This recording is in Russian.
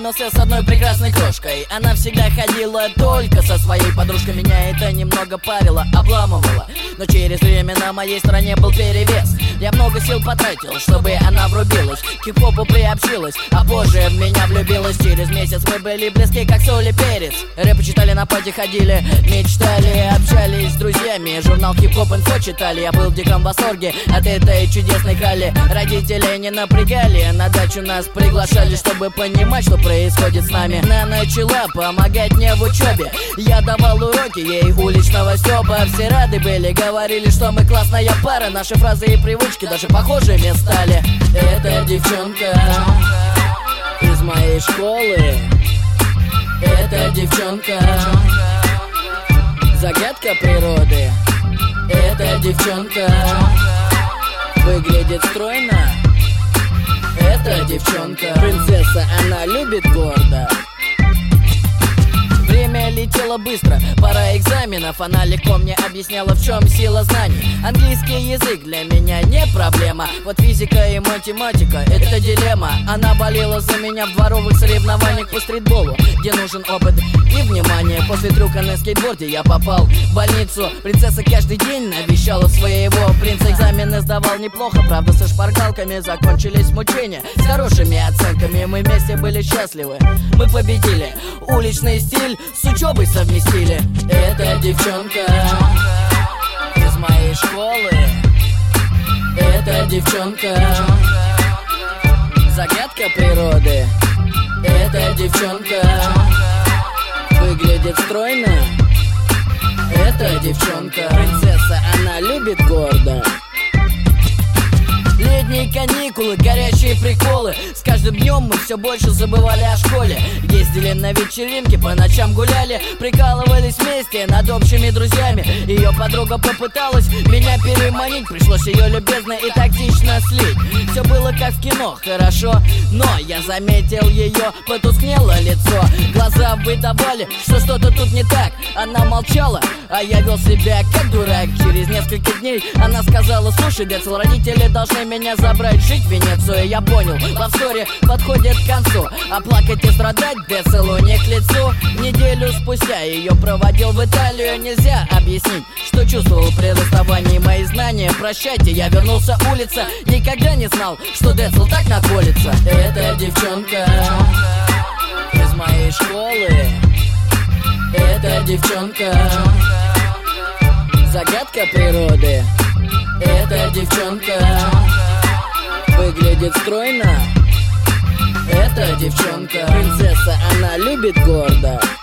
познакомился с одной прекрасной крошкой. Она всегда ходила только со своей подружкой. Меня это немного парило, обламывало, но через время на моей стороне был перевес. Я много сил потратил, чтобы она врубилась, к хип-хопу приобщилась, а позже в меня влюбилась. Через месяц мы были близки, как соль и перец. Рэпы читали, на пати ходили, мечтали, общались с друзьями, журнал Хип-Хоп Инфо читали. Я был в диком восторге от этой чудесной крали. Родители не напрягали, на дачу нас приглашали, чтобы понимать, что происходит с нами. Она начала помогать мне в учебе, я давал уроки ей уличного стёба. Все рады были, говорили, что мы классная пара. Наши фразы и привычки даже похожими стали. Эта девчонка из моей школы. Эта девчонка загадка природы. Эта девчонка выглядит стройно. Эта девчонка принцесса, она любит гордо. Время летело быстро, пора экзаменов. Она легко мне объясняла, в чем сила знаний. Английский язык для меня не проблема, вот физика и математика — это дилемма. Она болела за меня в дворовых соревнованиях по стритболу, где нужен опыт и внимание. После трюка на скейтборде я попал в больницу. Принцесса каждый день навещала своего принца. Экзамены сдавал неплохо, правда со шпаргалками. Закончились мучения с хорошими оценками. Мы вместе были счастливы, мы победили. Уличный стиль с учебой совместили. Эта девчонка из моей школы. Эта девчонка загадка природы. Эта девчонка выглядит стройно. Эта девчонка принцесса, она любит гордо. Летние каникулы, горячие приколы. С каждым днем мы все больше забывали о школе. Ездили на вечеринки, по ночам гуляли, прикалывались вместе над общими друзьями. Ее подруга попыталась меня переманить, пришлось ее любезно и тактично слить. Все было как в кино, хорошо, но я заметил ее потускнело лицо. Глаза выдавали, что что-то тут не так. Она молчала, а я вел себя как дурак. Через несколько дней она сказала: слушай, Децл, родители должны меня забрать жить в Венецию. Я понял, лавстори подходит к концу, а плакать и страдать Децлу не к лицу. Неделю спустя ее проводил в Италию. Нельзя объяснить, что чувствовал при расставании. Мои знания прощайте, я вернулся улица. Никогда не знал, что Децл так наколется. Эта девчонка из моей школы. Эта девчонка загадка природы. Эта девчонка выглядит стройно. Эта девчонка принцесса, она любит гордо.